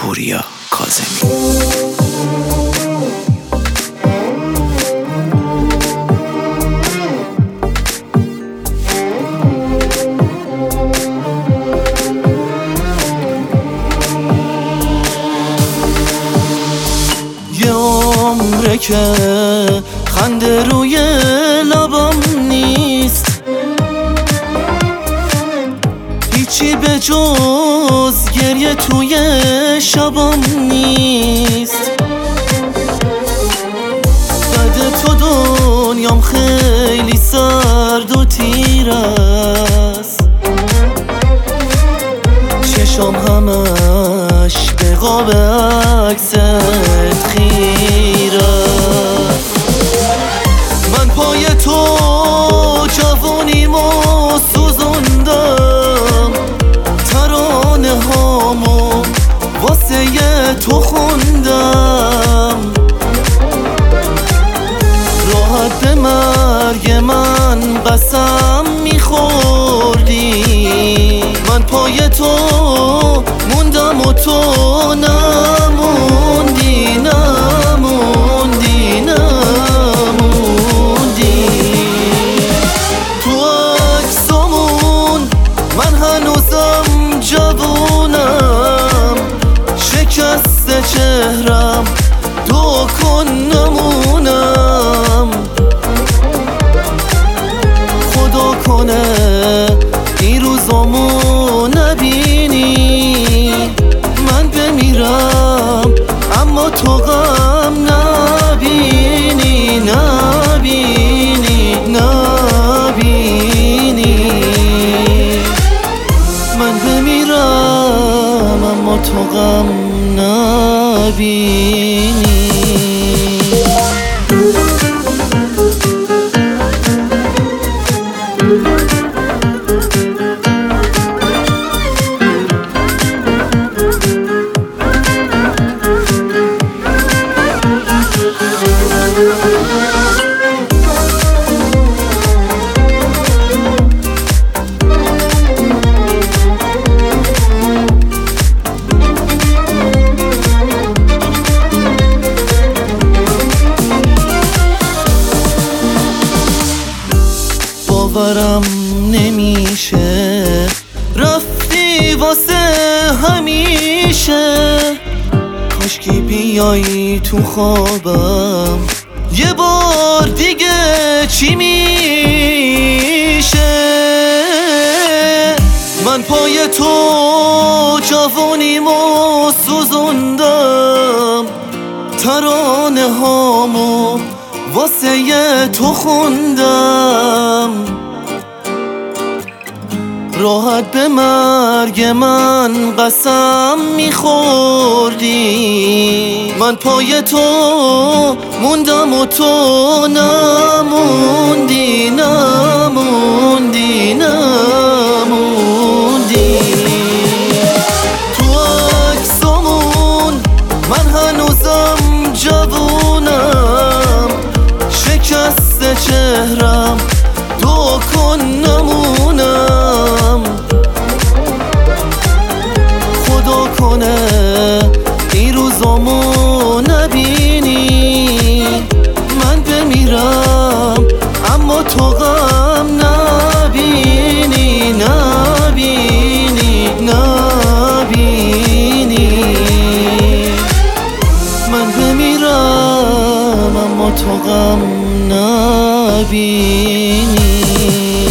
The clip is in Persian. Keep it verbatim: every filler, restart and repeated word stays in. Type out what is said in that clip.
پوریا کاظمی. یه عمره که خنده روی لبام نیست، هیچی به جز گریه توی شبام نیست. بعد تو دنیام خیلی سرد و تیر است، چشام همش به قاب عکست خیره. من پای تو جوانیمو سوزوندم، ترانه هامو واسه تو خوندم. راحت به مرگ من قسم میخوردی، من پای تو موندم و تو نموندی نموندی نموندی. تو عکسامون من هنوزم جوونم، شکست چهرم دو کن نمونم. خدا کنه این روزامو نبینی، من بمیرم اما تو غم نبینی نبینی نبینی. من بمیرم اما تو غم نبینی. باورم نمیشه رفتی واسه همیشه، کاشکی بیایی تو خوابم یه بار دیگه چی میشه. من پای تو جوانیمو سوزوندم، ترانه هامو واسه تو خوندم. راحت به مرگ من قسم میخوردی، من پای تو موندم و تو نموندی نموندی نموندی. تو عکسامون من هنوزم جوونم، شکست چهرم دو کن نمونم. خدا کنه این روزامو نبینی، من بمیرم اما تو غم نبینی نبینی نبینی. من بمیرم اما تو غم نبینی.